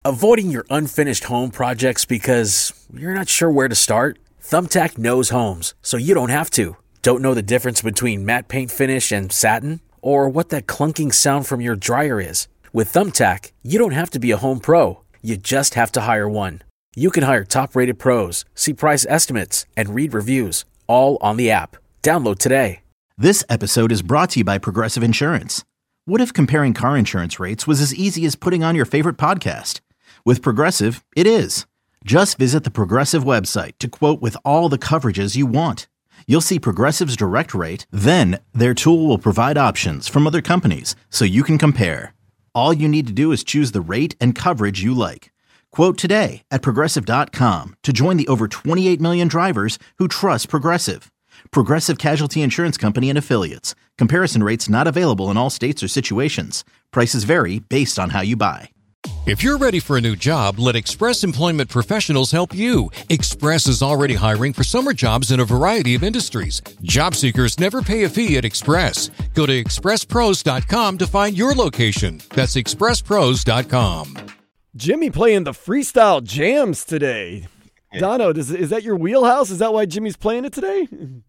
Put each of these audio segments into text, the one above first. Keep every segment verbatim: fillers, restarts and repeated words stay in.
Avoiding your unfinished home projects because you're not sure where to start? Thumbtack knows homes, so you don't have to. Don't know the difference between matte paint finish and satin? Or what that clunking sound from your dryer is? With Thumbtack, you don't have to be a home pro. You just have to hire one. You can hire top-rated pros, see price estimates, and read reviews, all on the app. Download today. This episode is brought to you by Progressive Insurance. What if comparing car insurance rates was as easy as putting on your favorite podcast? With Progressive, it is. Just visit the Progressive website to quote with all the coverages you want. You'll see Progressive's direct rate, then their tool will provide options from other companies so you can compare. All you need to do is choose the rate and coverage you like. Quote today at Progressive dot com to join the over twenty-eight million drivers who trust Progressive. Progressive Casualty Insurance Company and Affiliates. Comparison rates not available in all states or situations. Prices vary based on how you buy. If you're ready for a new job, let Express Employment Professionals help you. Express is already hiring for summer jobs in a variety of industries. Job seekers never pay a fee at Express. Go to express pros dot com to find your location. That's express pros dot com. Jimmy playing the freestyle jams today. Dono, does, is that your wheelhouse? Is that why Jimmy's playing it today?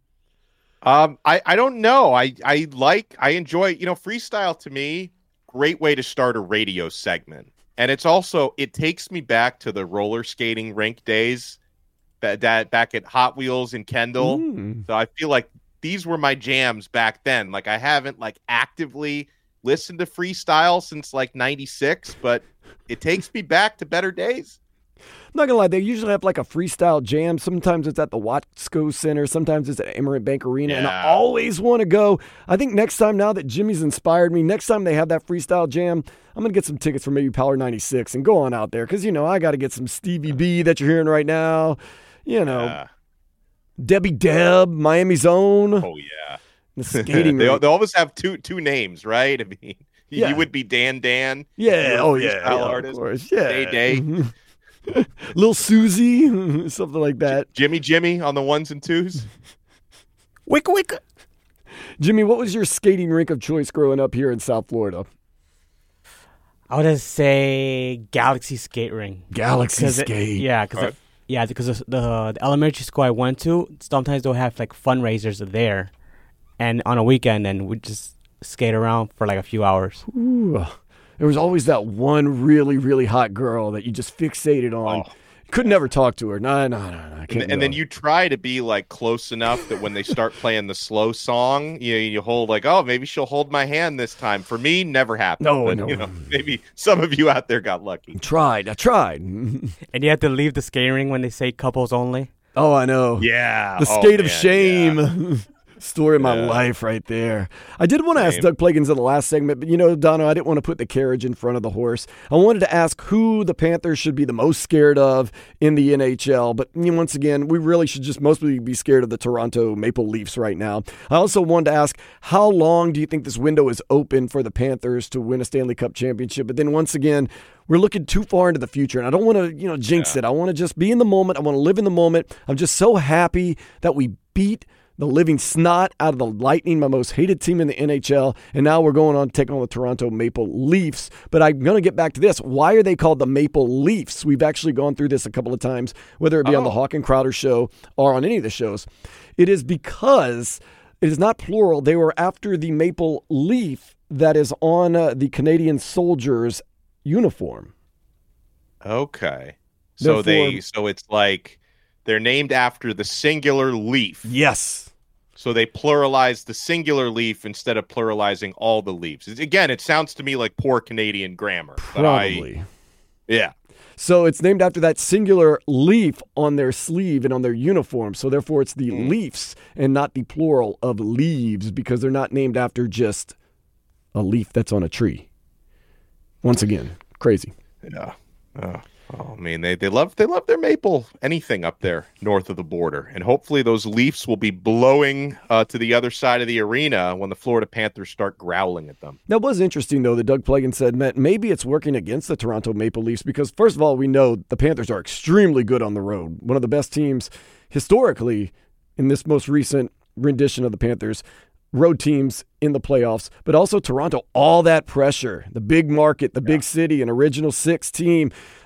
Um, I, I don't know. I, I like, I enjoy, you know, freestyle to me, great way to start a radio segment. And it's also, it takes me back to the roller skating rink days that, that back at Hot Wheels in Kendall. Mm. So I feel like these were my jams back then. Like I haven't like actively listened to freestyle since like ninety-six, but it takes me back to better days. I'm not gonna lie, they usually have like a freestyle jam. Sometimes it's at the Watsco Center, sometimes it's at Amerant Bank Arena, yeah. And I always want to go. I think next time, now that Jimmy's inspired me, next time they have that freestyle jam, I'm gonna get some tickets for maybe Power ninety-six and go on out there because you know I got to get some Stevie B that you're hearing right now. You know, yeah. Debbie Deb, Miami's own. Oh yeah, the skating. they, they always have two two names, right? I mean, yeah. You would be Dan Dan. Yeah. Oh yeah. yeah artist. Of course. Yeah. Day Day. Little Susie, something like that. Jimmy Jimmy on the ones and twos. Wick wick. Jimmy, what was your skating rink of choice growing up here in South Florida? I would just say Galaxy Skate Ring. Galaxy Skate. It, yeah, because right. yeah, because the, the, the elementary school I went to, sometimes they'll have like fundraisers there, and on a weekend, and we just skate around for like a few hours. Ooh. There was always that one really, really hot girl that you just fixated on. Oh. Could never talk to her. No, no, no, no. I can't and, and then you try to be like close enough that when they start playing the slow song, you you hold like, oh, maybe she'll hold my hand this time. For me, never happened. No, but, no. You know, maybe some of you out there got lucky. I tried. I tried. And you have to leave the skating ring when they say couples only. Oh, I know. Yeah. The oh, skate man, of shame. Yeah. Story of my yeah. life right there. I did want to ask Doug Plagens in the last segment, but you know, Dono, I didn't want to put the carriage in front of the horse. I wanted to ask who the Panthers should be the most scared of in the N H L, but you know, once again, we really should just mostly be scared of the Toronto Maple Leafs right now. I also wanted to ask, how long do you think this window is open for the Panthers to win a Stanley Cup championship? But then once again, we're looking too far into the future, and I don't want to, you know, jinx yeah. it. I want to just be in the moment. I want to live in the moment. I'm just so happy that we beat the living snot out of the Lightning, my most hated team in the N H L, and now we're going on to take on the Toronto Maple Leafs. But I'm going to get back to this. Why are they called the Maple Leafs? We've actually gone through this a couple of times, whether it be oh. on the Hawk and Crowder show or on any of the shows. It is because it is not plural. They were after the maple leaf that is on uh, the Canadian soldiers' uniform. Okay. So Therefore, they so it's like they're named after the singular leaf. Yes. So they pluralize the singular leaf instead of pluralizing all the leaves. Again, it sounds to me like poor Canadian grammar. Probably. I, yeah. So it's named after that singular leaf on their sleeve and on their uniform. So therefore it's the mm. Leafs and not the plural of leaves because they're not named after just a leaf that's on a tree. Once again, crazy. Yeah. Uh. Oh, I mean, they, they love they love their maple anything up there north of the border. And hopefully those Leafs will be blowing uh, to the other side of the arena when the Florida Panthers start growling at them. That was interesting, though, that Doug Plagens said, Matt, maybe it's working against the Toronto Maple Leafs because, first of all, we know the Panthers are extremely good on the road. One of the best teams historically in this most recent rendition of the Panthers. Road teams in the playoffs, but also Toronto, all that pressure, the big market, the yeah. big city, an original six team.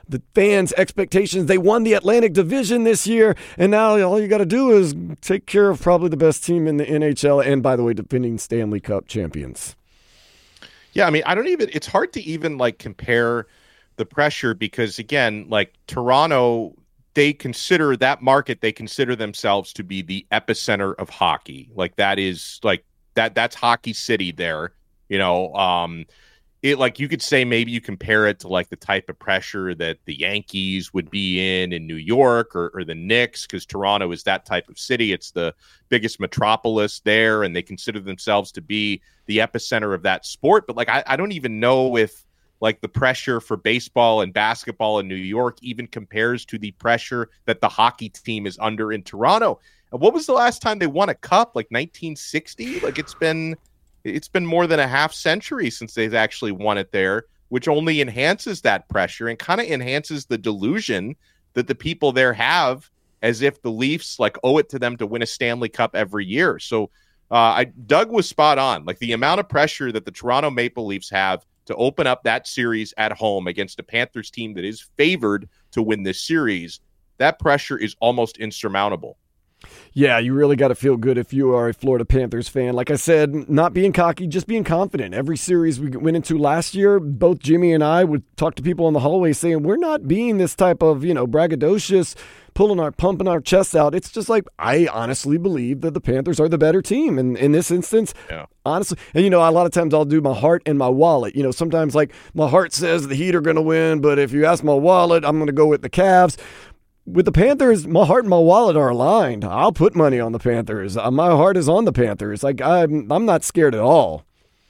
the fans' expectations. They won the Atlantic Division this year, and now all you got to do is take care of probably the best team in the N H L, and by the way, defending Stanley Cup champions. Yeah, I mean, I don't even, it's hard to even like compare the pressure because, again, like Toronto, they consider that market, they consider themselves to be the epicenter of hockey. Like that is like that, that's hockey city there, you know. Um, it like you could say maybe you compare it to like the type of pressure that the Yankees would be in in New York or, or the Knicks, because Toronto is that type of city. It's the biggest metropolis there, and they consider themselves to be the epicenter of that sport. But like I, I don't even know if like the pressure for baseball and basketball in New York even compares to the pressure that the hockey team is under in Toronto. And what was the last time they won a cup? Like nineteen sixty? Like it's been it's been more than a half century since they've actually won it there, which only enhances that pressure and kind of enhances the delusion that the people there have as if the Leafs like owe it to them to win a Stanley Cup every year. So uh, I Doug was spot on. Like the amount of pressure that the Toronto Maple Leafs have to open up that series at home against a Panthers team that is favored to win this series, that pressure is almost insurmountable. Yeah, you really got to feel good if you are a Florida Panthers fan. Like I said, not being cocky, just being confident. Every series we went into last year, both Jimmy and I would talk to people on the hallway saying, we're not being this type of, you know, braggadocious, pulling our, pumping our chests out. It's just like, I honestly believe that the Panthers are the better team. And in this instance, yeah. honestly, and you know, a lot of times I'll do my heart and my wallet. You know, sometimes like my heart says the Heat are going to win, but if you ask my wallet, I'm going to go with the Cavs. With the Panthers, my heart and my wallet are aligned. I'll put money on the Panthers. Uh, my heart is on the Panthers. Like I'm, I'm not scared at all.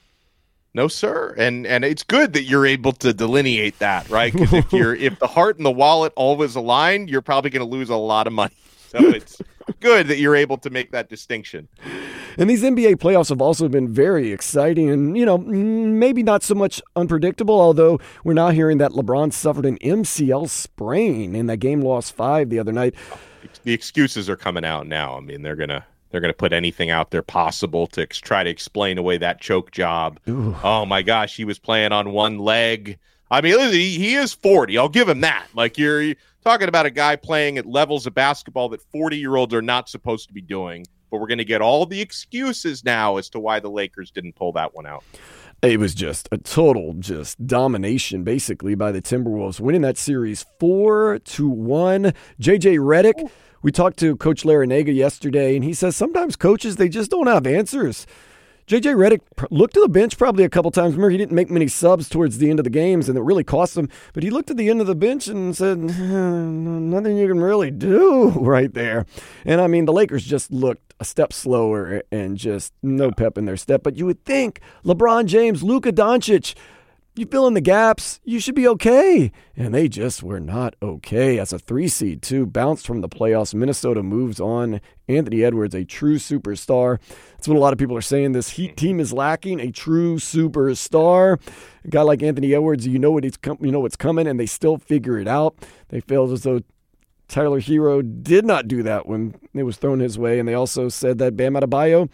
No, sir. And and it's good that you're able to delineate that, right? Because if you're if the heart and the wallet always align, you're probably going to lose a lot of money. So it's good that you're able to make that distinction. And these N B A playoffs have also been very exciting and, you know, maybe not so much unpredictable, although we're now hearing that LeBron suffered an M C L sprain in that game lost five the other night. The excuses are coming out now. I mean, they're going to they're going to put anything out there possible to ex- try to explain away that choke job. Ooh. Oh, my gosh, he was playing on one leg. I mean, he, he is forty. I'll give him that. Like, you're, you're talking about a guy playing at levels of basketball that forty-year-olds are not supposed to be doing. But we're going to get all the excuses now as to why the Lakers didn't pull that one out. It was just a total just domination, basically, by the Timberwolves, winning that series four to one. J J Redick, Ooh. we talked to Coach Larinaga yesterday, and he says sometimes coaches, they just don't have answers. J J Redick looked to the bench probably a couple times. Remember, he didn't make many subs towards the end of the games, and it really cost him. But he looked at the end of the bench and said, nothing you can really do right there. And, I mean, the Lakers just looked a step slower and just no pep in their step. But you would think LeBron James, Luka Doncic, you fill in the gaps, you should be okay. And they just were not okay. As a three seed, too, bounced from the playoffs. Minnesota moves on. Anthony Edwards, a true superstar. That's what a lot of people are saying. This Heat team is lacking a true superstar. A guy like Anthony Edwards, you know what it's com- you know what's coming, and they still figure it out. They failed as though Tyler Hero did not do that when it was thrown his way. And they also said that Bam Adebayo,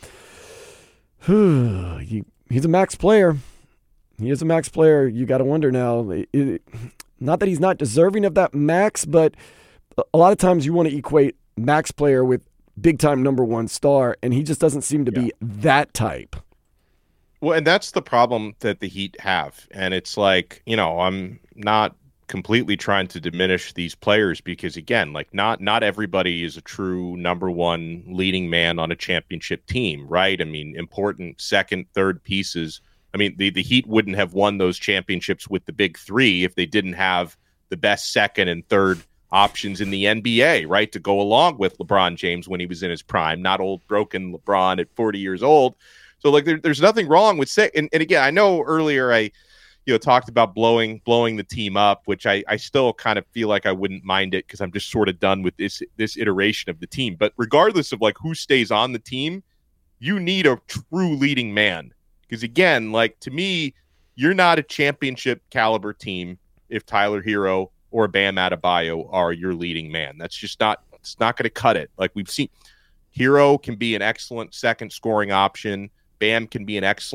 he, he's a max player. He is a max player. You got to wonder now, it, it, not that he's not deserving of that max, but a lot of times you want to equate max player with big-time number one star, and he just doesn't seem to yeah. be that type. Well, and that's the problem that the Heat have. And it's like, you know, I'm not completely trying to diminish these players because, again, like not not everybody is a true number one leading man on a championship team, right? I mean, important second, third pieces. I mean, the, the Heat wouldn't have won those championships with the big three if they didn't have the best second and third options in the N B A, right, to go along with LeBron James when he was in his prime, not old, broken LeBron at forty years old. So, like, there, there's nothing wrong with say, and, and again, I know earlier I, you know, talked about blowing blowing the team up, which I, I still kind of feel like I wouldn't mind it because I'm just sort of done with this this iteration of the team. But regardless of like who stays on the team, you need a true leading man. Because, again, like, to me, you're not a championship caliber team if Tyler Hero or Bam Adebayo are your leading man. That's just not, it's not going to cut it. Like we've seen, Hero can be an excellent second scoring option. Bam can be an excellent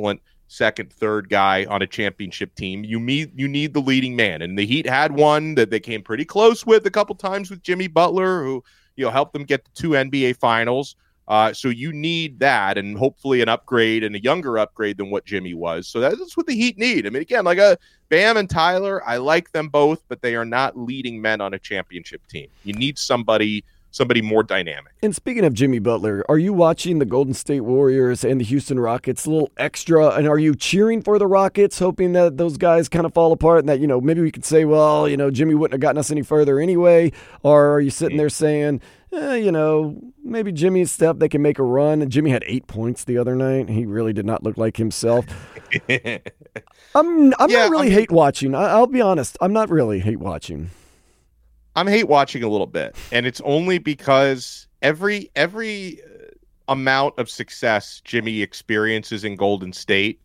second, third guy on a championship team. You need you need the leading man, and the Heat had one that they came pretty close with a couple times with Jimmy Butler, who you know helped them get to two N B A Finals. Uh, so you need that, and hopefully an upgrade and a younger upgrade than what Jimmy was. So that's what the Heat need. I mean, again, like a Bam and Tyler, I like them both, but they are not leading men on a championship team. You need somebody. Somebody more dynamic. And speaking of Jimmy Butler, are you watching the Golden State Warriors and the Houston Rockets a little extra? And are you cheering for the Rockets, hoping that those guys kind of fall apart and that, you know, maybe we could say, well, you know, Jimmy wouldn't have gotten us any further anyway? Or are you sitting there saying, eh, you know, maybe Jimmy and Steph, they can make a run? And Jimmy had eight points the other night. He really did not look like himself. I'm, I'm yeah, not really I mean, hate watching. I, I'll be honest. I'm not really hate watching. I'm hate watching a little bit, and it's only because every every amount of success Jimmy experiences in Golden State,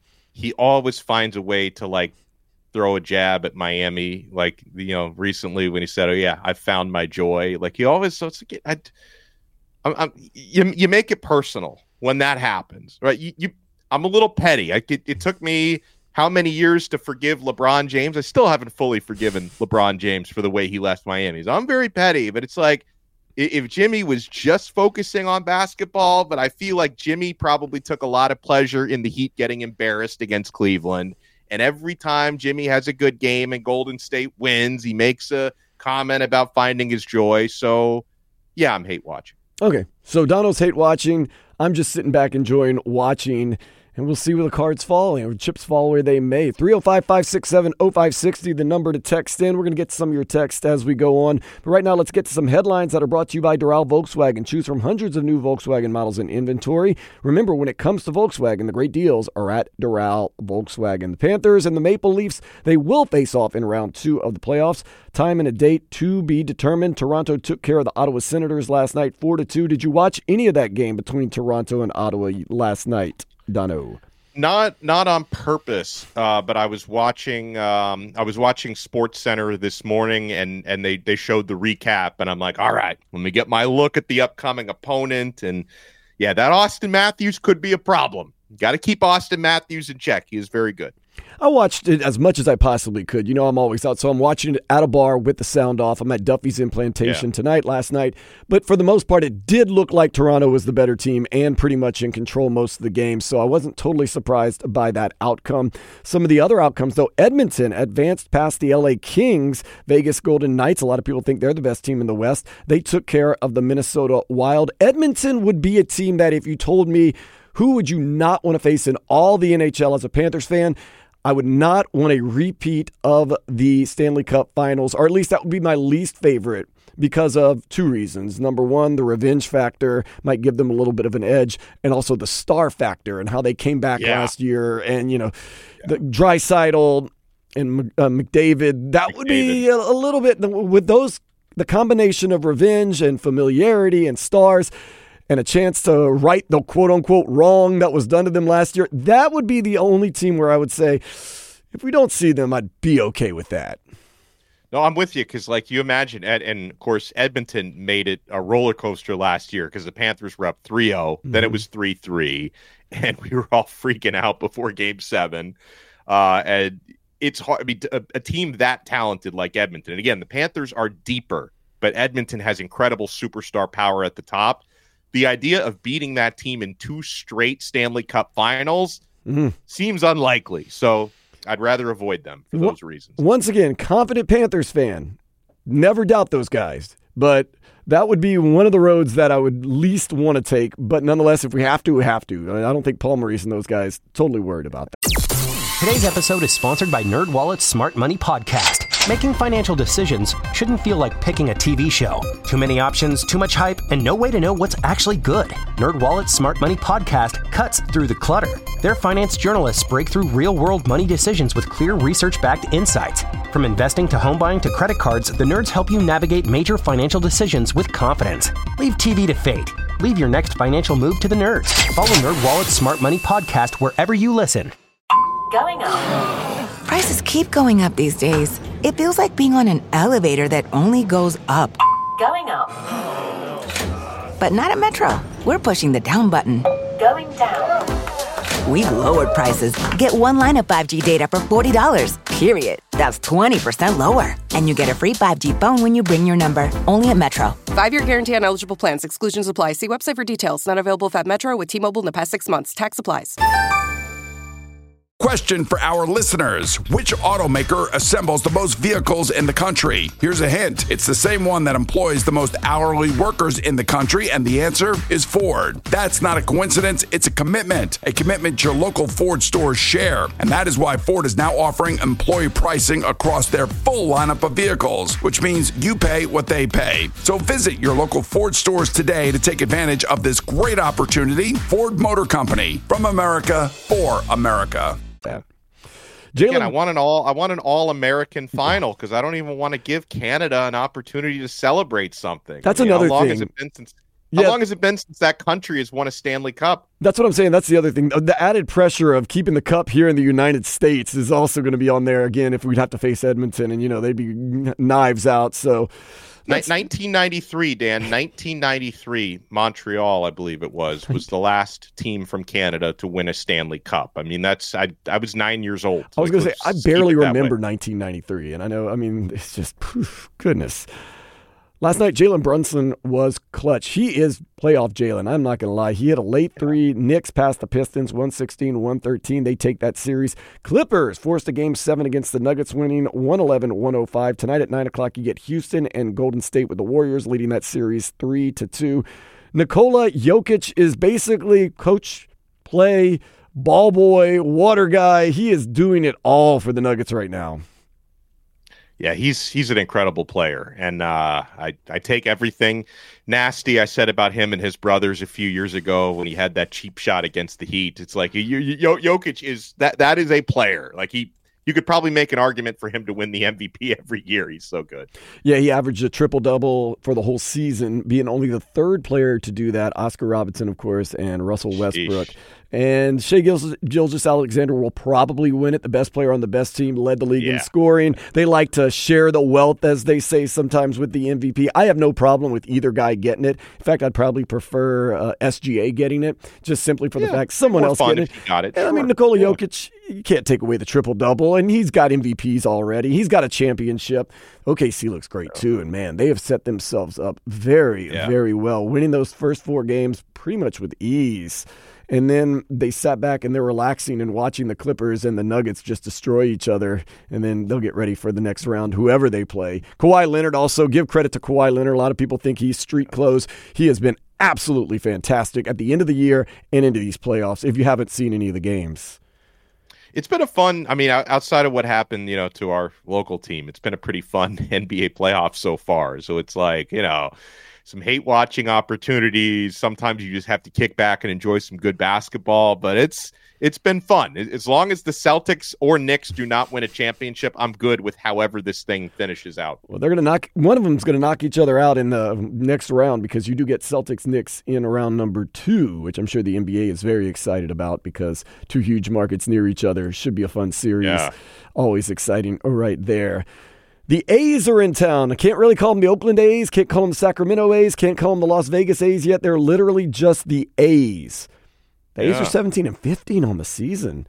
he always finds a way to like throw a jab at Miami. Like, you know, recently when he said, "Oh yeah, I found my joy," like he always so it's like, I, I'm, I'm, you you make it personal when that happens, right? You, you I'm a little petty. I it, it took me. How many years to forgive LeBron James? I still haven't fully forgiven LeBron James for the way he left Miami. So I'm very petty, but it's like if Jimmy was just focusing on basketball, but I feel like Jimmy probably took a lot of pleasure in the Heat getting embarrassed against Cleveland. And every time Jimmy has a good game and Golden State wins, he makes a comment about finding his joy. So, yeah, I'm hate watching. Okay, so Dono's hate watching. I'm just sitting back enjoying watching. And we'll see where the cards fall, or chips fall where they may. three oh five, five six seven, oh five six oh, the number to text in. We're going to get to some of your text as we go on. But right now, let's get to some headlines that are brought to you by Doral Volkswagen. Choose from hundreds of new Volkswagen models in inventory. Remember, when it comes to Volkswagen, the great deals are at Doral Volkswagen. The Panthers and the Maple Leafs, they will face off in round two of the playoffs. Time and a date to be determined. Toronto took care of the Ottawa Senators last night, four to two. Did you watch any of that game between Toronto and Ottawa last night, Dono? Not not on purpose, uh, but I was watching um, I was watching Sports Center this morning, and and they, they showed the recap, and I'm like, all right, let me get my look at the upcoming opponent, and yeah, that Austin Matthews could be a problem. Got to keep Austin Matthews in check. He is very good. I watched it as much as I possibly could. You know, I'm always out, so I'm watching it at a bar with the sound off. I'm at Duffy's Implantation yeah. tonight, last night. But for the most part, it did look like Toronto was the better team and pretty much in control most of the game. So I wasn't totally surprised by that outcome. Some of the other outcomes, though, Edmonton advanced past the L A Kings, Vegas Golden Knights. A lot of people think they're the best team in the West. They took care of the Minnesota Wild. Edmonton would be a team that if you told me who would you not want to face in all the N H L as a Panthers fan, I would not want a repeat of the Stanley Cup Finals, or at least that would be my least favorite because of two reasons. Number one, the revenge factor might give them a little bit of an edge, and also the star factor and how they came back yeah. last year. And, you know, yeah. the Draisaitl and uh, McDavid, that McDavid. would be a, a little bit with those, the combination of revenge and familiarity and stars and a chance to right the quote-unquote wrong that was done to them last year, that would be the only team where I would say, if we don't see them, I'd be okay with that. No, I'm with you, because, like, you imagine, Ed, and, of course, Edmonton made it a roller coaster last year because the Panthers were up three oh, mm-hmm. then it was three three, and we were all freaking out before Game seven. Uh, and it's hard. I mean, a, a team that talented like Edmonton, and again, the Panthers are deeper, but Edmonton has incredible superstar power at the top. The idea of beating that team in two straight Stanley Cup Finals mm-hmm. seems unlikely. So I'd rather avoid them for those reasons. Once again, confident Panthers fan. Never doubt those guys. But that would be one of the roads that I would least want to take. But nonetheless, if we have to, we have to. I don't think Paul Maurice and those guys totally worried about that. Today's episode is sponsored by NerdWallet's Smart Money Podcast. Making financial decisions shouldn't feel like picking a T V show. Too many options, too much hype, and no way to know what's actually good. NerdWallet's Smart Money Podcast cuts through the clutter. Their finance journalists break through real-world money decisions with clear research-backed insights. From investing to home buying to credit cards, the nerds help you navigate major financial decisions with confidence. Leave T V to fate. Leave your next financial move to the nerds. Follow NerdWallet's Smart Money Podcast wherever you listen. Going up. Prices keep going up these days. It feels like being on an elevator that only goes up. Going up. But not at Metro. We're pushing the down button. Going down. we've lowered prices. Get one line of five G data for forty dollars, period. That's twenty percent lower. And you get a free five G phone when you bring your number. Only at Metro. Five-year guarantee on eligible plans. Exclusions apply. See website for details. Not available at Metro with T-Mobile in the past six months. Tax applies. Question for our listeners. Which automaker assembles the most vehicles in the country? Here's a hint. It's the same one that employs the most hourly workers in the country, and the answer is Ford. That's not a coincidence. It's a commitment. A commitment your local Ford stores share. And that is why Ford is now offering employee pricing across their full lineup of vehicles, which means you pay what they pay. So visit your local Ford stores today to take advantage of this great opportunity. Ford Motor Company. From America, for America. Yeah. Again, I want an all I want an all-American final because I don't even want to give Canada an opportunity to celebrate something. That's I mean, another how long thing. Has it been since, Yeah. How long has it been since that country has won a Stanley Cup? That's what I'm saying. That's the other thing. The added pressure of keeping the cup here in the United States is also going to be on there again if we'd have to face Edmonton, and you know they'd be knives out. So. nineteen ninety-three, Dan. nineteen ninety-three, Montreal, I believe it was, was the last team from Canada to win a Stanley Cup. I mean, that's I. I was nine years old. I was Like, going to say I let's barely keep it that remember way. nineteen ninety-three, and I know. I mean, it's just poof, goodness. Last night, Jalen Brunson was clutch. He is playoff Jalen. I'm not going to lie. He hit a late three. Knicks passed the Pistons one sixteen to one thirteen. They take that series. Clippers forced a game seven against the Nuggets, winning one eleven to one oh five. Tonight at nine o'clock, you get Houston and Golden State with the Warriors leading that series three to two. Nikola Jokic is basically coach, play, ball boy, water guy. He is doing it all for the Nuggets right now. Yeah, he's he's an incredible player, and uh, I I take everything nasty I said about him and his brothers a few years ago when he had that cheap shot against the Heat. It's like you, you, Jokic is that that is a player. Like he, you could probably make an argument for him to win the M V P every year. He's so good. Yeah, he averaged a triple double for the whole season, being only the third player to do that. Oscar Robertson, of course, and Russell Westbrook. Sheesh. And Shai Gilgeous-Alexander will probably win it. The best player on the best team, led the league Yeah. in scoring. They like to share the wealth, as they say sometimes, with the M V P. I have no problem with either guy getting it. In fact, I'd probably prefer uh, S G A getting it, just simply for the Yeah, fact someone more else fun getting if it. he got it. And I mean, Sure. Nikola Yeah. Jokic, you can't take away the triple-double, and he's got M V Ps already. He's got a championship. O K C looks great, too, and man, they have set themselves up very, Yeah. very well, winning those first four games pretty much with ease. And then they sat back and they're relaxing and watching the Clippers and the Nuggets just destroy each other. And then they'll get ready for the next round, whoever they play. Kawhi Leonard also, give credit to Kawhi Leonard. A lot of people think he's street clothes. He has been absolutely fantastic at the end of the year and into these playoffs, if you haven't seen any of the games. It's been a fun, I mean, outside of what happened, you know, to our local team, it's been a pretty fun N B A playoff so far. So it's like, you know, some hate watching opportunities. Sometimes you just have to kick back and enjoy some good basketball, but it's it's been fun. As long as the Celtics or Knicks do not win a championship, I'm good with however this thing finishes out. Well, they're going to knock, one of them's going to knock each other out in the next round, because you do get Celtics Knicks in round number two, which I'm sure the N B A is very excited about, because two huge markets near each other should be a fun series. Yeah. Always exciting right there. The A's are in town. I can't really call them the Oakland A's, can't call them the Sacramento A's, can't call them the Las Vegas A's yet. They're literally just the A's. The A's Yeah. are seventeen and fifteen on the season.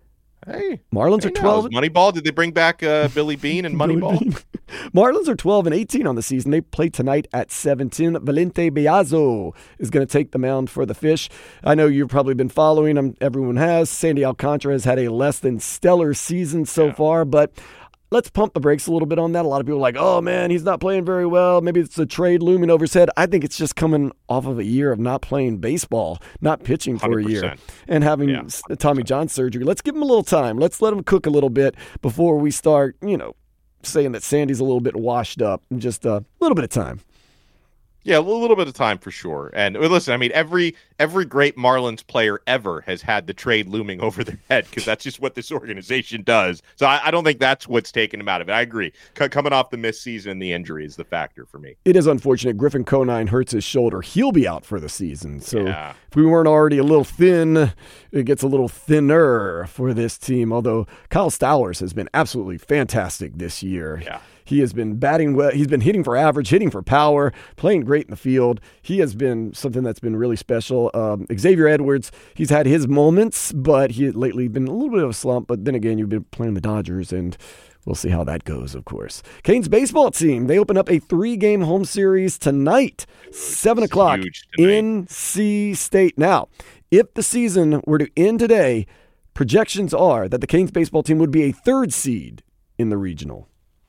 Hey, Marlins hey are now, twelve. is Moneyball. Did they bring back uh, Billy Bean and Moneyball? Marlins are twelve and eighteen on the season. They play tonight at seventeen. Valente Biazzo is going to take the mound for the Fish. I know you've probably been following them. Everyone has. Sandy Alcantara has had a less than stellar season so Yeah. far, but let's pump the brakes a little bit on that. A lot of people are like, oh, man, he's not playing very well. Maybe it's a trade looming over his head. I think it's just coming off of a year of not playing baseball, not pitching for a year, one hundred percent. and having Yeah, s- Tommy John surgery. Let's give him a little time. Let's let him cook a little bit before we start, you know, saying that Sandy's a little bit washed up. Just a little bit of time. Yeah, a little bit of time for sure. And well, listen, I mean, every every great Marlins player ever has had the trade looming over their head, because that's just what this organization does. So I, I don't think that's what's taken him out of it. I agree. C- coming off the missed season, the injury is the factor for me. It is unfortunate. Griffin Conine hurts his shoulder. He'll be out for the season. So Yeah. if we weren't already a little thin, it gets a little thinner for this team. Although Kyle Stowers has been absolutely fantastic this year. Yeah. He has been batting well. He's been hitting for average, hitting for power, playing great in the field. He has been something that's been really special. Um, Xavier Edwards, he's had his moments, but he had lately been a little bit of a slump. But then again, you've been playing the Dodgers, and we'll see how that goes, of course. Canes baseball team, they open up a three-game home series tonight, seven o'clock, N C State. Now, if the season were to end today, projections are that the Canes baseball team would be a third seed in the regional.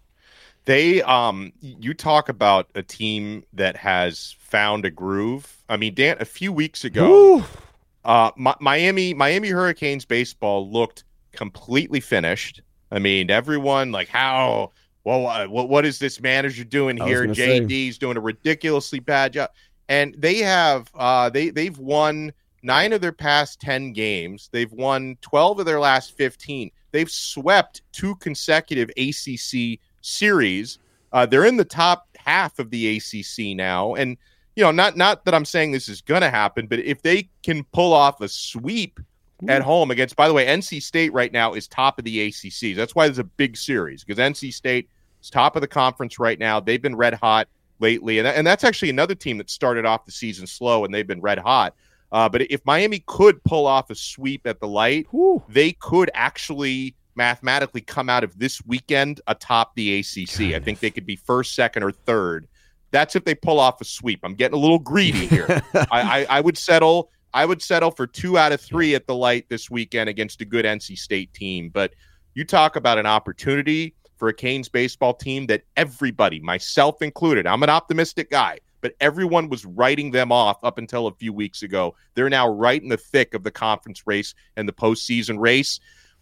They, um, you talk about a team that has found a groove. I mean, Dan, a few weeks ago, uh, Mi- Miami, Miami Hurricanes baseball looked completely finished. I mean, everyone like how, well, uh, what, what is this manager doing here? J D's doing a ridiculously bad job. And they have, uh, they, they've won nine of their past ten games. They've won twelve of their last fifteen. They've swept two consecutive A C C series. Uh, they're in the top half of the A C C now. And, you know, not, not that I'm saying this is going to happen, but if they can pull off a sweep at home against, by the way, N C State right now is top of the A C C. That's why there's a big series, because N C State is top of the conference right now. They've been red hot lately. And, and that's actually another team that started off the season slow, and they've been red hot. Uh, but if Miami could pull off a sweep at the Light, Woo. they could actually mathematically come out of this weekend atop the A C C. God. I think they could be first, second, or third. That's if they pull off a sweep. I'm getting a little greedy here. I, I, I would settle. I would settle for two out of three at the Light this weekend against a good N C State team. But you talk about an opportunity for a Canes baseball team that everybody, myself included, I'm an optimistic guy, but everyone was writing them off up until a few weeks ago. They're now right in the thick of the conference race and the postseason race.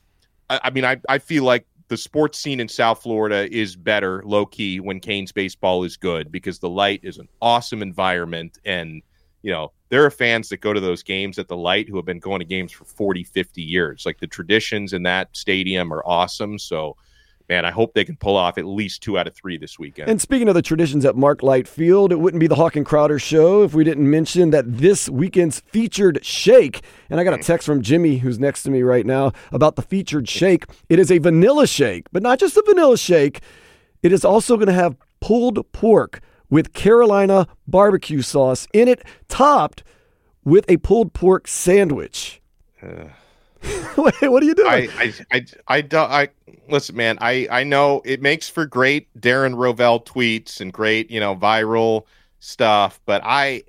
I, I mean, I, I feel like the sports scene in South Florida is better, low-key, when Canes baseball is good, because the Light is an awesome environment. And, you know, there are fans that go to those games at the Light who have been going to games for forty, fifty years. Like, the traditions in that stadium are awesome. So, man, I hope they can pull off at least two out of three this weekend. And speaking of the traditions at Mark Light Field, it wouldn't be the Hawk and Crowder show if we didn't mention that this weekend's featured shake, and I got a text from Jimmy, who's next to me right now, about the featured shake. It is a vanilla shake, but not just a vanilla shake. It is also going to have pulled pork with Carolina barbecue sauce in it, topped with a pulled pork sandwich. Uh. Wait, what are you doing? I, I, I, I, don't, I listen, man. I, I know it makes for great Darren Rovell tweets and great, you know, viral stuff. But I,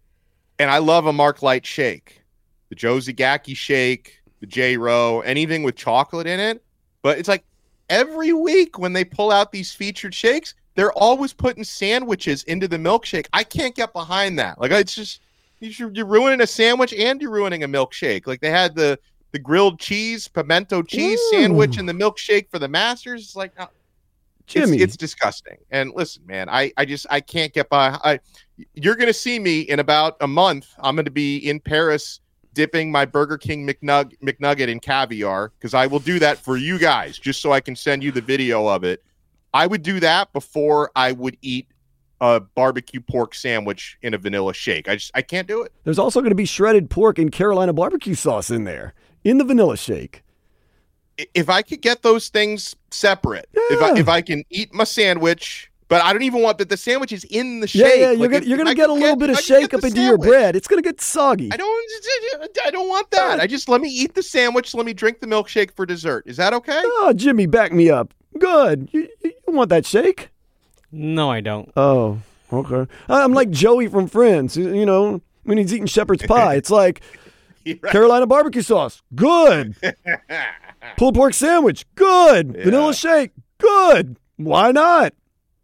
and I love a Mark Light shake, the Joe Zagacki shake, the J Row, anything with chocolate in it. But it's like every week when they pull out these featured shakes, they're always putting sandwiches into the milkshake. I can't get behind that. Like, it's just you're ruining a sandwich and you're ruining a milkshake. Like, they had the. The grilled cheese, pimento cheese Ooh. sandwich and the milkshake for the Masters. It's like, no, Jimmy, it's, it's disgusting. And listen, man, I, I just, I can't get by. I, you're going to see me in about a month. I'm going to be in Paris dipping my Burger King McNug, McNugget in caviar, because I will do that for you guys, just so I can send you the video of it. I would do that before I would eat a barbecue pork sandwich in a vanilla shake. I just, I can't do it. There's also going to be shredded pork and Carolina barbecue sauce in there. In the vanilla shake. If I could get those things separate, yeah. if I if I can eat my sandwich, but I don't even want that the sandwich is in the shake. Yeah, yeah, you're like gonna, you're gonna get a little get, bit of shake up into sandwich. your bread. It's gonna get soggy. I don't I don't want that. I just let me eat the sandwich, let me drink the milkshake for dessert. Is that okay? Oh, Jimmy, back me up. Good. You, you want that shake? No, I don't. Oh, okay. I'm like Joey from Friends, you know, when he's eating shepherd's pie. It's like Right. Carolina barbecue sauce, good. Pulled pork sandwich, good. Yeah. Vanilla shake, good. Why not?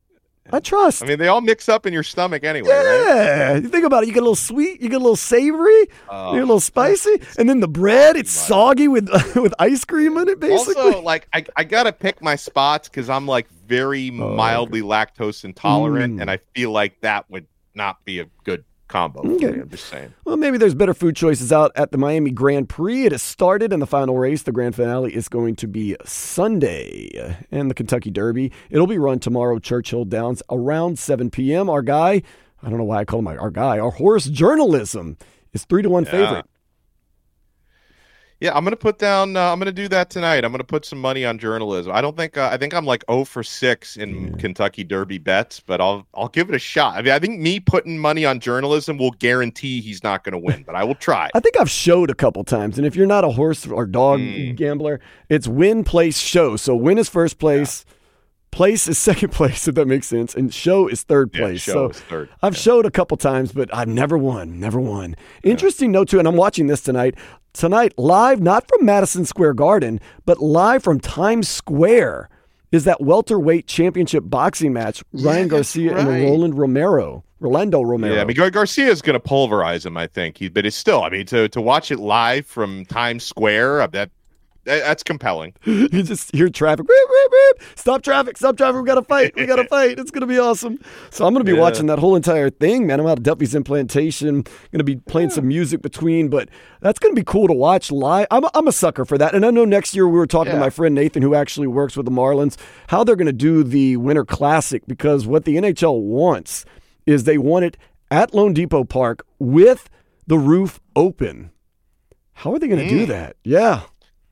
I trust. I mean, they all mix up in your stomach anyway, yeah. right? You think about it. You get a little sweet, you get a little savory, oh, you get a little spicy, and then the bread, it's soggy with with ice cream in it, basically. Also, like, I, I got to pick my spots because I'm, like, very oh, mildly okay. lactose intolerant, mm. and I feel like that would not be a good combo. Okay. Me, I'm just saying. Well, maybe there's better food choices out at the Miami Grand Prix. It has started in the final race. The grand finale is going to be Sunday. And the Kentucky Derby, it'll be run tomorrow, Churchill Downs, around seven p.m. Our guy, I don't know why I call him our guy, our horse journalism is three to one yeah. favorite. Yeah, I'm gonna put down. Uh, I'm gonna do that tonight. I'm gonna put some money on journalism. I don't think. Uh, I think I'm like zero for six in yeah. Kentucky Derby bets, but I'll I'll give it a shot. I mean, I think me putting money on journalism will guarantee he's not gonna win, but I will try. I think I've showed a couple times, and if you're not a horse or dog mm. gambler, it's win, place, show. So win is first place. Yeah. Place is second place, if that makes sense, and show is third place. Yeah, show so is third. I've yeah. showed a couple times, but I've never won, never won. Interesting yeah. note, too, and I'm watching this tonight. Tonight, live, not from Madison Square Garden, but live from Times Square, is that welterweight championship boxing match, yeah, Ryan Garcia right. and Roland Romero. Rolando Romero. Yeah, I mean, Gar- Garcia is going to pulverize him, I think. He, but it's still, I mean, to, to watch it live from Times Square, that That's compelling. You just hear traffic. Beep, beep, beep. Stop traffic. Stop traffic. We got to fight. We got to fight. It's going to be awesome. So I'm going to be yeah. watching that whole entire thing, man. I'm out of Duffy's Implantation. Going to be playing yeah. some music between, but that's going to be cool to watch live. I'm a, I'm a sucker for that. And I know next year we were talking yeah. to my friend Nathan, who actually works with the Marlins, how they're going to do the Winter Classic, because what the N H L wants is they want it at Lone Depot Park with the roof open. How are they going to mm. do that? Yeah.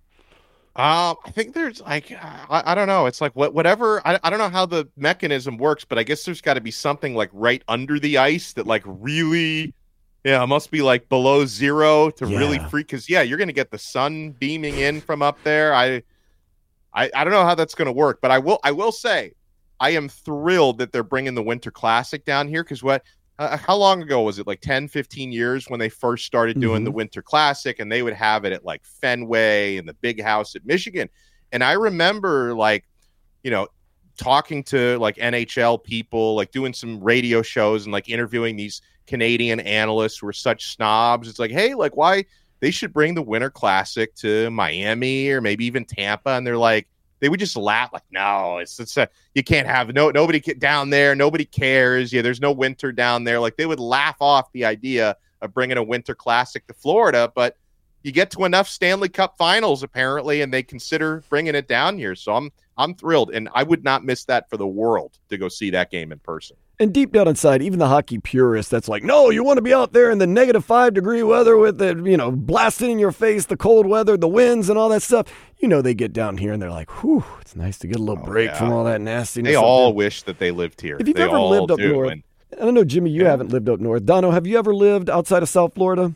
Um, I think there's like, I, I don't know. It's like what, whatever. I, I don't know how the mechanism works, but I guess there's got to be something like right under the ice that like really, yeah, it must be like below zero to yeah. really free. Cause yeah, you're going to get the sun beaming in from up there. I, I, I don't know how that's going to work, but I will, I will say I am thrilled that they're bringing the Winter Classic down here. Cause what, Uh, how long ago was it? Like ten, fifteen years when they first started doing mm-hmm. the Winter Classic, and they would have it at like Fenway and the big house at Michigan. And I remember like, you know, talking to like N H L people, like doing some radio shows and like interviewing these Canadian analysts who are such snobs. It's like, hey, like why they should bring the Winter Classic to Miami or maybe even Tampa. And they're like, they would just laugh like, no, it's it's a, you can't have no nobody down there. Nobody cares. Yeah, there's no winter down there. Like they would laugh off the idea of bringing a Winter Classic to Florida. But you get to enough Stanley Cup Finals apparently, and they consider bringing it down here. So I'm I'm thrilled, and I would not miss that for the world to go see that game in person. And deep down inside, even the hockey purist that's like, no, you want to be out there in the negative five degree weather with the, you know, blasting in your face, the cold weather, the winds and all that stuff. You know, they get down here and they're like, whew, it's nice to get a little oh, break yeah. from all that nastiness. They all wish that they lived here. If you've they ever lived up do. north, and, I don't know, Jimmy, you yeah. haven't lived up north. Dono, have you ever lived outside of South Florida?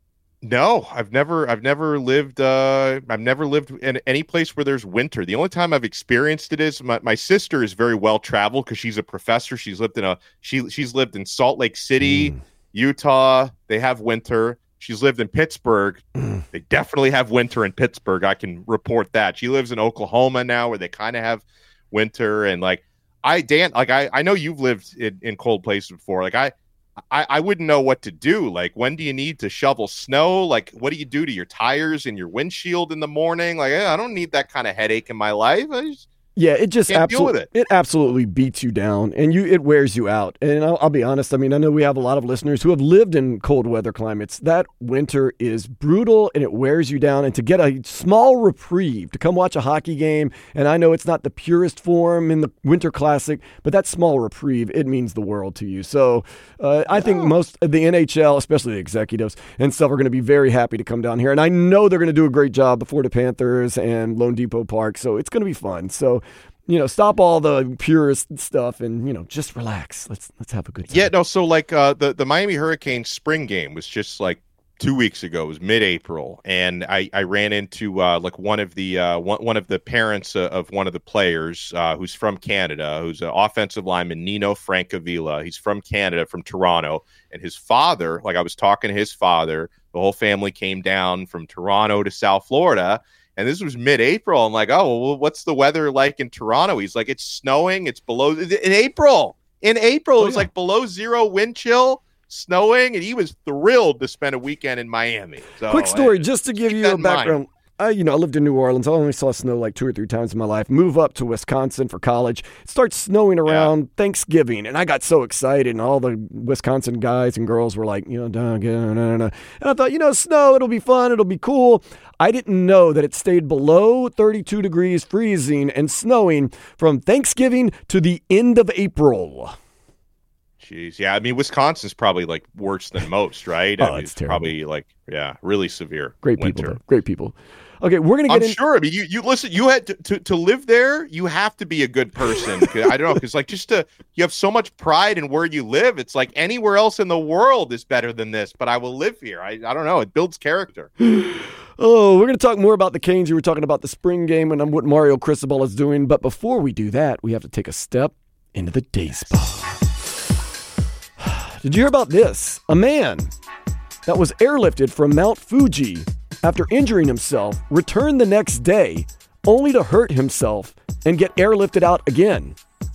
No, I've never, I've never lived, uh, I've never lived in any place where there's winter. The only time I've experienced it is my, my sister is very well traveled because she's a professor. She's lived in a, she, she's lived in Salt Lake City, mm. Utah. They have winter. She's lived in Pittsburgh. Mm. They definitely have winter in Pittsburgh. I can report that. She lives in Oklahoma now where they kind of have winter. And like, I, Dan, like, I, I know you've lived in, in cold places before. Like I, I, I wouldn't know what to do. Like, when do you need to shovel snow? Like, what do you do to your tires and your windshield in the morning? Like, I don't need that kind of headache in my life. I just Yeah, it just can't deal with absolutely it. it absolutely beats you down, and you it wears you out. And I'll, I'll be honest. I mean, I know we have a lot of listeners who have lived in cold weather climates. That winter is brutal, and it wears you down. And to get a small reprieve to come watch a hockey game, and I know it's not the purest form in the Winter Classic, but that small reprieve, it means the world to you. So uh, I think most of the N H L, especially the executives and stuff, are going to be very happy to come down here. And I know they're going to do a great job, the Florida Panthers and Lone Depot Park. So it's going to be fun. So. You know, stop all the purist stuff and, you know, just relax. Let's let's have a good time. Yeah, no, so like uh, the, the Miami Hurricanes spring game was just like two weeks ago. It was mid-April, and I, I ran into uh, like one of the uh, one, one of the parents uh, of one of the players uh, who's from Canada, who's an offensive lineman, Nino Francavilla. He's from Canada, from Toronto, and his father, like I was talking to his father, the whole family came down from Toronto to South Florida. And this was mid-April. I'm like, oh, well, what's the weather like in Toronto? He's like, it's snowing. It's below in April. In April, oh, it was yeah. like below zero wind chill, snowing, and he was thrilled to spend a weekend in Miami. So, quick story, just to give you a background. I, you know, I lived in New Orleans. I only saw snow like two or three times in my life. Move up to Wisconsin for college. It starts snowing around yeah. Thanksgiving, and I got so excited, and all the Wisconsin guys and girls were like, you know, duh, duh, duh, duh. And I thought, you know, snow, it'll be fun, it'll be cool. I didn't know that it stayed below thirty-two degrees freezing and snowing from Thanksgiving to the end of April. Jeez, yeah. I mean, Wisconsin's probably like worse than most, right? Oh, I mean, it's terrible. Probably like, yeah, really severe. Great winter. people, though. Great people. Okay, we're gonna get I'm in. sure. I mean, you, you listen. You had to, to to live there. You have to be a good person. I don't know, because like just to you have so much pride in where you live. It's like anywhere else in the world is better than this, but I will live here. I I don't know. It builds character. Oh, we're gonna talk more about the Canes. You were talking about the spring game and what Mario Cristobal is doing, but before we do that, we have to take a step into the day spa. Did you hear about this? A man that was airlifted from Mount Fuji after injuring himself returned the next day only to hurt himself and get airlifted out again.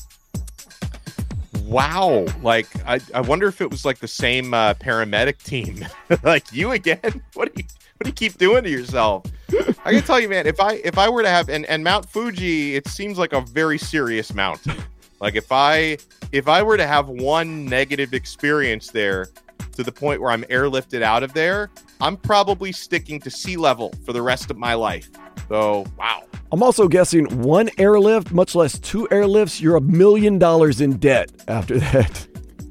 Wow. Like, I, I wonder if it was like the same uh, paramedic team. Like, you again? What do you what do you keep doing to yourself? I can tell you, man, if I if I were to have and, and Mount Fuji, it seems like a very serious mountain. Like if I if I were to have one negative experience there to the point where I'm airlifted out of there, I'm probably sticking to sea level for the rest of my life. So, wow. I'm also guessing one airlift, much less two airlifts, you're a million dollars in debt after that.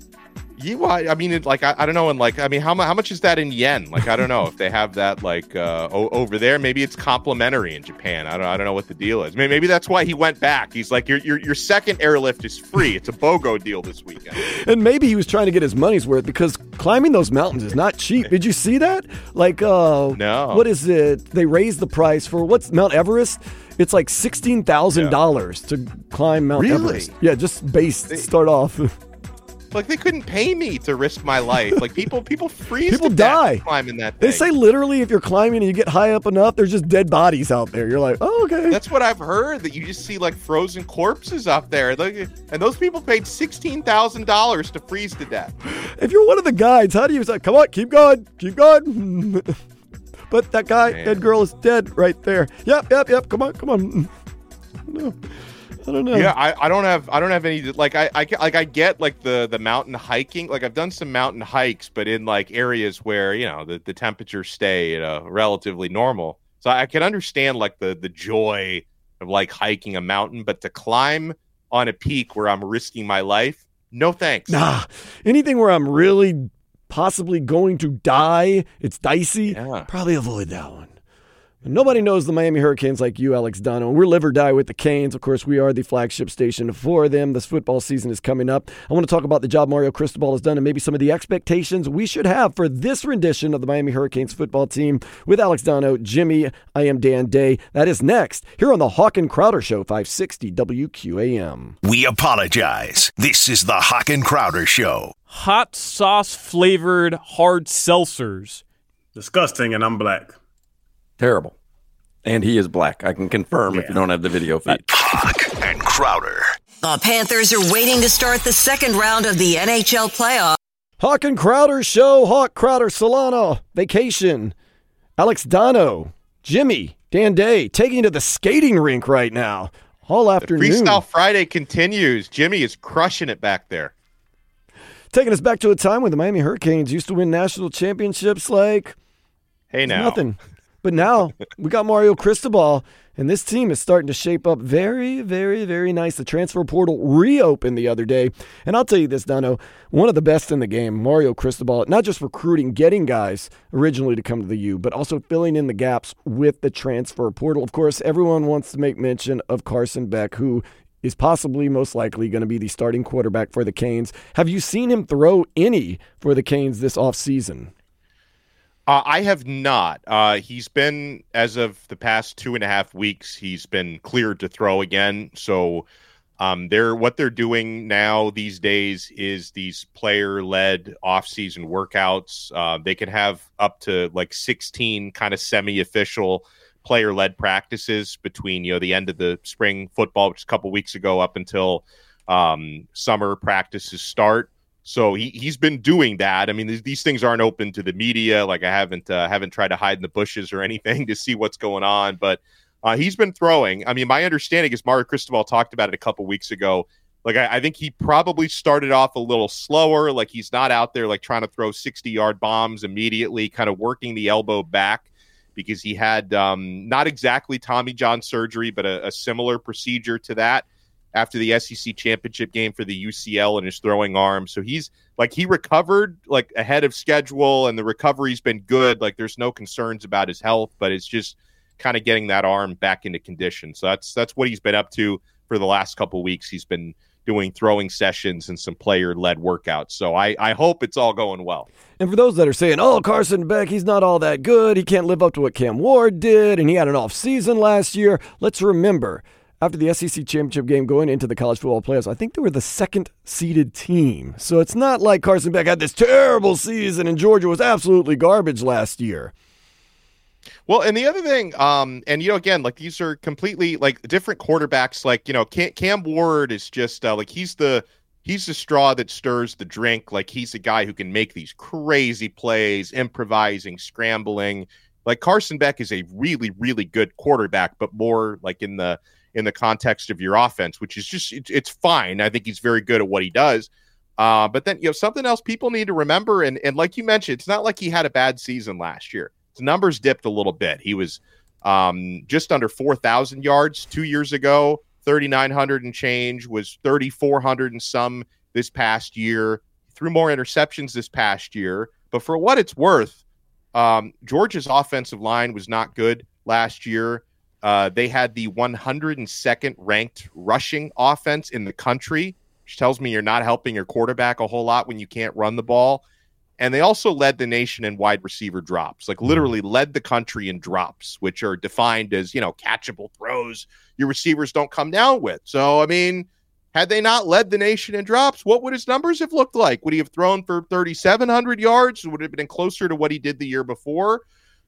You, I, I mean, it, like, I, I don't know. And like, I mean, how, how much is that in yen? Like, I don't know if they have that like uh, o- over there. Maybe it's complimentary in Japan. I don't I don't know what the deal is. Maybe, maybe that's why he went back. He's like, your, your, your second airlift is free. It's a BOGO deal this weekend. And maybe he was trying to get his money's worth because climbing those mountains is not cheap. Did you see that? Like, uh, no. What is it? They raised the price for what's Mount Everest? It's like sixteen thousand dollars yeah. to climb Mount really? Everest. Yeah, just base they- start off. Like they couldn't pay me to risk my life. Like people, people freeze. People to death die climbing that thing. They say literally, if you're climbing and you get high up enough, there's just dead bodies out there. You're like, oh, okay. That's what I've heard. That you just see like frozen corpses up there. Like, and those people paid sixteen thousand dollars to freeze to death. If you're one of the guides, how do you say, come on, keep going, keep going? But that guy, Man. that girl is dead right there. Yep, yep, yep. Come on, come on. No. I don't know. Yeah, I, I don't have I don't have any like I, I like I get like the the mountain hiking. Like I've done some mountain hikes, but in like areas where you know the, the temperatures stay at a relatively normal. So I can understand like the the joy of like hiking a mountain, but to climb on a peak where I'm risking my life, no thanks. Nah, anything where I'm really possibly going to die, it's dicey. Yeah. Probably avoid that one. Nobody knows the Miami Hurricanes like you, Alex Dono. We're live or die with the Canes. Of course, we are the flagship station for them. This football season is coming up. I want to talk about the job Mario Cristobal has done and maybe some of the expectations we should have for this rendition of the Miami Hurricanes football team with Alex Dono, Jimmy. I am Dan Day. That is next here on the Hawk and Crowder Show, five sixty W Q A M. We apologize. This is the Hawk and Crowder Show. Hot sauce flavored hard seltzers. Disgusting, and I'm black. Terrible. And he is black. I can confirm yeah. if you don't have the video feed. Hawk and Crowder. The Panthers are waiting to start the second round of the N H L playoffs. Hawk and Crowder Show. Hawk, Crowder, Solano, Vacation. Alex Dono, Jimmy, Dan Day, taking you to the skating rink right now. All afternoon. The Freestyle Friday continues. Jimmy is crushing it back there. Taking us back to a time when the Miami Hurricanes used to win national championships like... Hey, now. Nothing. But now we got Mario Cristobal, and this team is starting to shape up very, very, very nice. The transfer portal reopened the other day. And I'll tell you this, Dono, one of the best in the game, Mario Cristobal, not just recruiting, getting guys originally to come to the U, but also filling in the gaps with the transfer portal. Of course, everyone wants to make mention of Carson Beck, who is possibly most likely going to be the starting quarterback for the Canes. Have you seen him throw any for the Canes this offseason? Uh, I have not. Uh, he's been, as of the past two and a half weeks, he's been cleared to throw again. So um, they're what they're doing now these days is these player-led off-season workouts. Uh, they can have up to like sixteen kind of semi-official player-led practices between you know the end of the spring football, which is a couple weeks ago, up until um, summer practices start. So he, he's been doing that. I mean, these, these things aren't open to the media. Like I haven't uh, haven't tried to hide in the bushes or anything to see what's going on. But uh, he's been throwing. I mean, my understanding is Mario Cristobal talked about it a couple weeks ago. Like I, I think he probably started off a little slower. Like he's not out there like trying to throw sixty-yard bombs immediately, kind of working the elbow back because he had um, not exactly Tommy John surgery, but a, a similar procedure to that. after the S E C championship game for the U C L in his throwing arm. So he's like, he recovered like ahead of schedule, and the recovery's been good. Like there's no concerns about his health, but it's just kind of getting that arm back into condition. So that's, that's what he's been up to for the last couple of weeks. He's been doing throwing sessions and some player-led workouts. So I, I hope it's all going well. And for those that are saying, oh, Carson Beck, he's not all that good, he can't live up to what Cam Ward did, and he had an off season last year, let's remember, after the S E C championship game going into the college football playoffs, I think they were the second-seeded team. So it's not like Carson Beck had this terrible season and Georgia was absolutely garbage last year. Well, and the other thing, um, and, you know, again, like these are completely like different quarterbacks. Like, you know, Cam, Cam Ward is just uh, like he's the he's the straw that stirs the drink. Like he's the guy who can make these crazy plays, improvising, scrambling. Like Carson Beck is a really, really good quarterback, but more like in the in the context of your offense, which is just it, it's fine. I think he's very good at what he does. Uh, but then, you know, something else people need to remember, and and like you mentioned, it's not like he had a bad season last year. His numbers dipped a little bit. He was um, just under four thousand yards two years ago, thirty-nine hundred and change, was thirty-four hundred and some this past year, threw more interceptions this past year. But for what it's worth, um, Georgia's offensive line was not good last year. Uh, they had the one hundred second ranked rushing offense in the country, which tells me you're not helping your quarterback a whole lot when you can't run the ball. And they also led the nation in wide receiver drops, like literally led the country in drops, which are defined as, you know, catchable throws your receivers don't come down with. So, I mean, had they not led the nation in drops, what would his numbers have looked like? Would he have thrown for thirty-seven hundred yards? Would it have been closer to what he did the year before?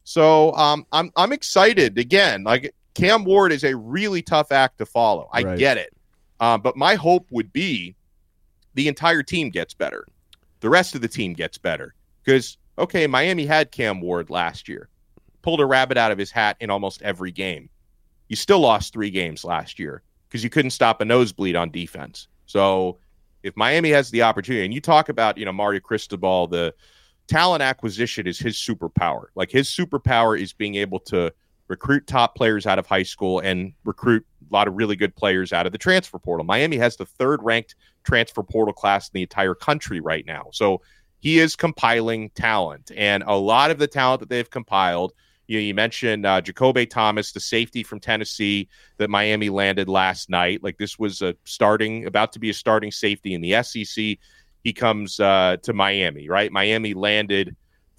So um, I'm I'm excited. Again, like Cam Ward is a really tough act to follow. I Right. get it. Uh, but my hope would be the entire team gets better. The rest of the team gets better. Because, okay, Miami had Cam Ward last year. Pulled a rabbit out of his hat in almost every game. You still lost three games last year because you couldn't stop a nosebleed on defense. So if Miami has the opportunity, and you talk about, you know, Mario Cristobal, the talent acquisition is his superpower. Like his superpower is being able to recruit top players out of high school and recruit a lot of really good players out of the transfer portal. Miami has the third ranked transfer portal class in the entire country right now. So he is compiling talent, and a lot of the talent that they've compiled, you know, you mentioned uh, Jacoby Thomas, the safety from Tennessee that Miami landed last night. Like this was a starting, about to be a starting safety in the S E C. He comes uh, to Miami, right? Miami landed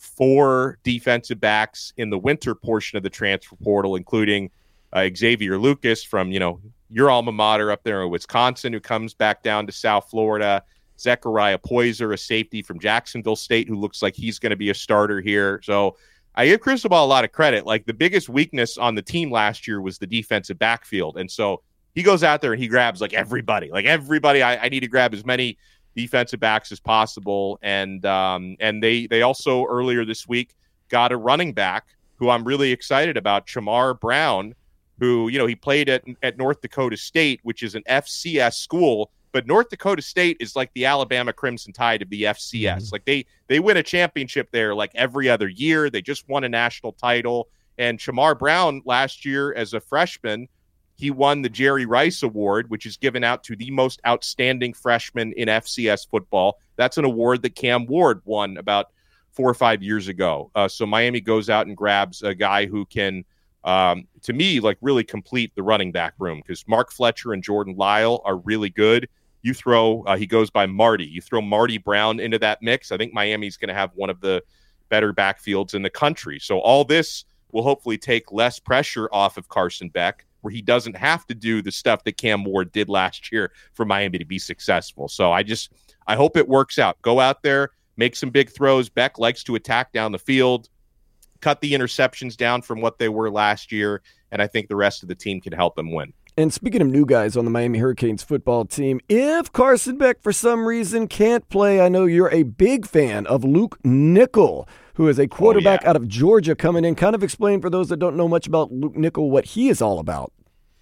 four defensive backs in the winter portion of the transfer portal, including uh, Xavier Lucas from, you know, your alma mater up there in Wisconsin, who comes back down to South Florida. Zechariah Poyser, a safety from Jacksonville State, who looks like he's going to be a starter here. So I give Cristobal a lot of credit. Like the biggest weakness on the team last year was the defensive backfield. And so he goes out there and he grabs like everybody, like everybody. I, I need to grab as many defensive backs as possible. And um, and they they also earlier this week got a running back who I'm really excited about, Chamar Brown, who, you know, he played at, at North Dakota State, which is an F C S school. But North Dakota State is like the Alabama Crimson Tide of the F C S. Mm-hmm. Like they they win a championship there like every other year. They just won a national title. And Chamar Brown last year as a freshman, he won the Jerry Rice Award, which is given out to the most outstanding freshman in F C S football. That's an award that Cam Ward won about four or five years ago. Uh, so Miami goes out and grabs a guy who can, um, to me, like really complete the running back room, because Mark Fletcher and Jordan Lyle are really good. You throw, uh, he goes by Marty. You throw Marty Brown into that mix, I think Miami's going to have one of the better backfields in the country. So all this will hopefully take less pressure off of Carson Beck, where he doesn't have to do the stuff that Cam Ward did last year for Miami to be successful. So I just, I hope it works out. Go out there, make some big throws. Beck likes to attack down the field, cut the interceptions down from what they were last year, and I think the rest of the team can help him win. And speaking of new guys on the Miami Hurricanes football team, if Carson Beck for some reason can't play, I know you're a big fan of Luke Nickel, who is a quarterback oh, yeah. out of Georgia coming in. Kind of explain for those that don't know much about Luke Nickel what he is all about.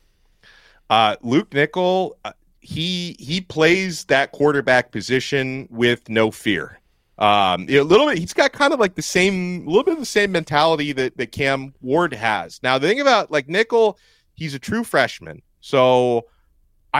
Uh, Luke Nickel, uh, he he plays that quarterback position with no fear. Um, a little bit, he's got kind of like the same, a little bit of the same mentality that, that Cam Ward has. Now, the thing about like Nickel, he's a true freshman. So I don't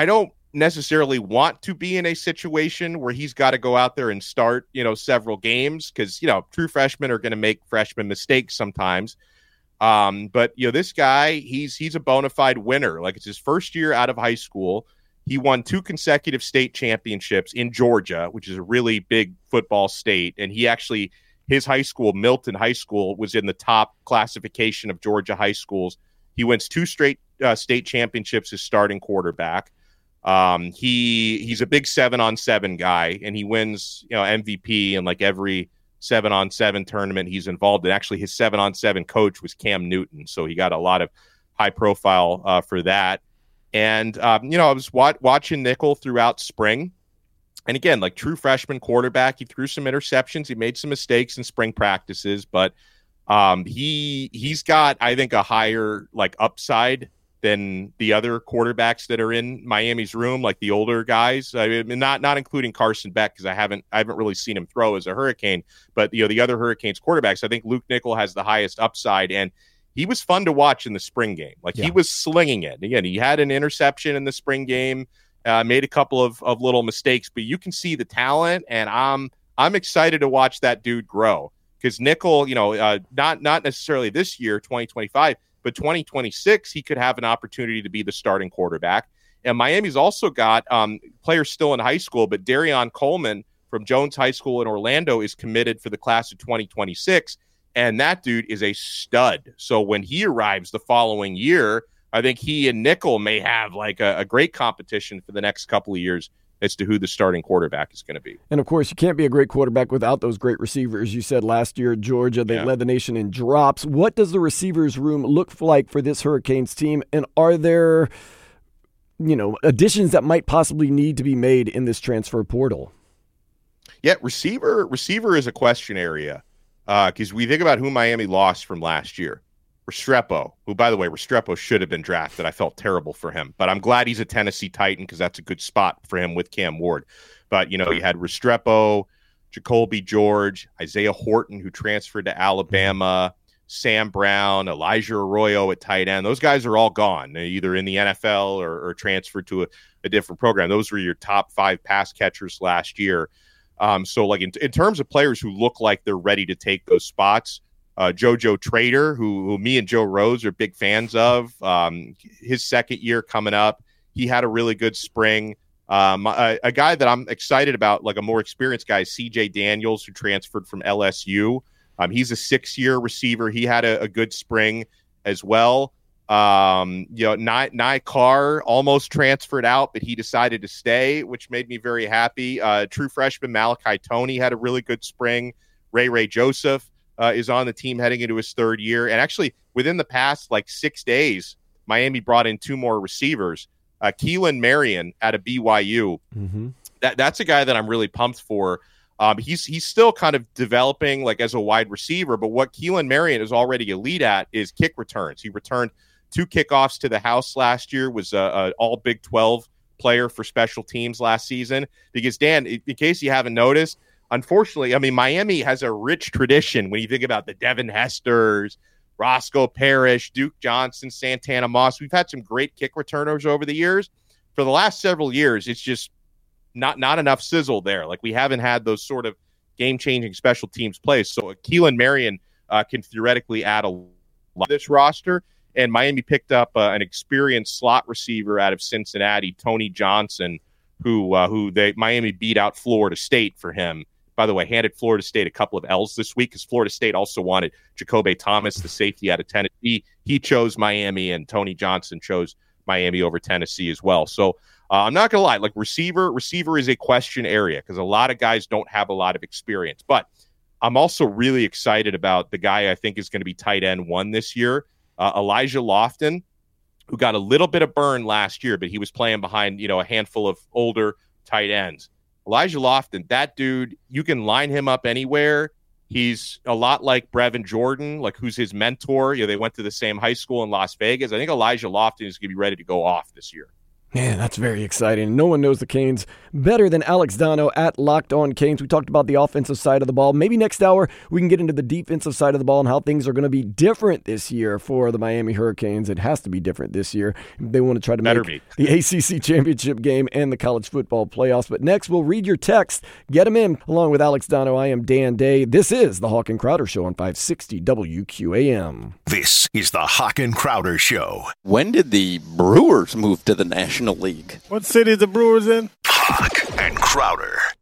necessarily want to be in a situation where he's got to go out there and start, you know, several games because, you know, true freshmen are going to make freshman mistakes sometimes. Um, but, you know, this guy, he's he's a bona fide winner. Like, it's his first year out of high school. He won two consecutive state championships in Georgia, which is a really big football state. And he actually, his high school, Milton High School, was in the top classification of Georgia high schools. He wins two straight uh, state championships as starting quarterback. Um, he he's a big seven on seven guy, and he wins, you know, M V P in like every seven on seven tournament he's involved in. Actually, his seven on seven coach was Cam Newton, so he got a lot of high profile uh, for that. And um, you know, I was wa- watching Nickel throughout spring, and again, like true freshman quarterback, he threw some interceptions, he made some mistakes in spring practices, but um, he he's got, I think, a higher like upside than the other quarterbacks that are in Miami's room, like the older guys. I mean, not not including Carson Beck, because I haven't I haven't really seen him throw as a Hurricane. But you know, the other Hurricanes quarterbacks, I think Luke Nickel has the highest upside, and he was fun to watch in the spring game. Like yeah. he was slinging it. Again, he had an interception in the spring game, uh, made a couple of, of little mistakes, but you can see the talent, and I'm I'm excited to watch that dude grow. Because Nickel, you know, uh, not not necessarily this year, twenty twenty-five, but twenty twenty-six, he could have an opportunity to be the starting quarterback. And Miami's also got um, players still in high school, but Darion Coleman from Jones High School in Orlando is committed for the class of twenty twenty-six, and that dude is a stud. So when he arrives the following year, I think he and Nickel may have like a, a great competition for the next couple of years as to who the starting quarterback is going to be. And, of course, you can't be a great quarterback without those great receivers. You said last year at Georgia, they yeah. led the nation in drops. What does the receivers room look like for this Hurricanes team? And are there, you know, additions that might possibly need to be made in this transfer portal? Yeah, receiver receiver is a question area because uh, we think about who Miami lost from last year. Restrepo, who, by the way, Restrepo should have been drafted. I felt terrible for him, but I'm glad he's a Tennessee Titan because that's a good spot for him with Cam Ward. But, you know, you had Restrepo, Jacoby George, Isaiah Horton, who transferred to Alabama, Sam Brown, Elijah Arroyo at tight end. Those guys are all gone, They're either in the N F L or, or transferred to a, a different program. Those were your top five pass catchers last year. Um, so, like, in, in terms of players who look like they're ready to take those spots, Uh, Jojo Trader, who, who me and Joe Rose are big fans of. Um, his second year coming up, he had a really good spring. Um, a, a guy that I'm excited about, like a more experienced guy, is C J Daniels, who transferred from L S U. Um, he's a six-year receiver. He had a, a good spring as well. Um, you know, Nye, Nye Carr almost transferred out, but he decided to stay, which made me very happy. Uh, true freshman Malachi Toney had a really good spring. Ray Ray Joseph Uh, is on the team heading into his third year. And actually, within the past like six days, Miami brought in two more receivers. Uh, Keelan Marion out of B Y U. Mm-hmm. That that's a guy that I'm really pumped for. Um, he's he's still kind of developing like as a wide receiver, but what Keelan Marion is already elite at is kick returns. He returned two kickoffs to the house last year, was a, a all Big twelve player for special teams last season. Because, Dan, in, in case you haven't noticed, unfortunately, I mean, Miami has a rich tradition when you think about the Devin Hesters, Roscoe Parrish, Duke Johnson, Santana Moss. We've had some great kick returners over the years. For the last several years, it's just not not enough sizzle there. Like, we haven't had those sort of game-changing special teams plays. So Keelan Marion uh, can theoretically add a lot to this roster. And Miami picked up uh, an experienced slot receiver out of Cincinnati, Tony Johnson, who uh, who they Miami beat out Florida State for him. By the way, handed Florida State a couple of L's this week because Florida State also wanted Jacoby Thomas, the safety out of Tennessee. He chose Miami, and Tony Johnson chose Miami over Tennessee as well. So uh, I'm not going to lie, like receiver, receiver is a question area because a lot of guys don't have a lot of experience. But I'm also really excited about the guy I think is going to be tight end one this year, uh, Elijah Lofton, who got a little bit of burn last year, but he was playing behind, you know, a handful of older tight ends. Elijah Lofton, that dude, you can line him up anywhere. He's a lot like Brevin Jordan, like who's his mentor. You know, they went to the same high school in Las Vegas. I think Elijah Lofton is going to be ready to go off this year. Man, that's very exciting. No one knows the Canes better than Alex Donno at Locked On Canes. We talked about the offensive side of the ball. Maybe next hour we can get into the defensive side of the ball and how things are going to be different this year for the Miami Hurricanes. It has to be different this year. They want to try to Better make be. the A C C championship game and the college football playoffs. But next, we'll read your text. Get them in. Along with Alex Donno, I am Dan Day. This is the Hawk and Crowder Show on five sixty W Q A M. This is the Hawk and Crowder Show. When did the Brewers move to the National League? What city is the Brewers in? Hawk and Crowder.